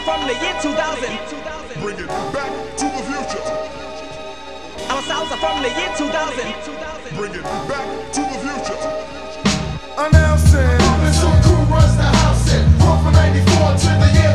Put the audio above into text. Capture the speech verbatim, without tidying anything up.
from the year two thousand. Bring it back to the future. I'm a salsa from the year two thousand. Bring it back to the future. Announcing. Moving so cool runs the house and from ninety-four to the year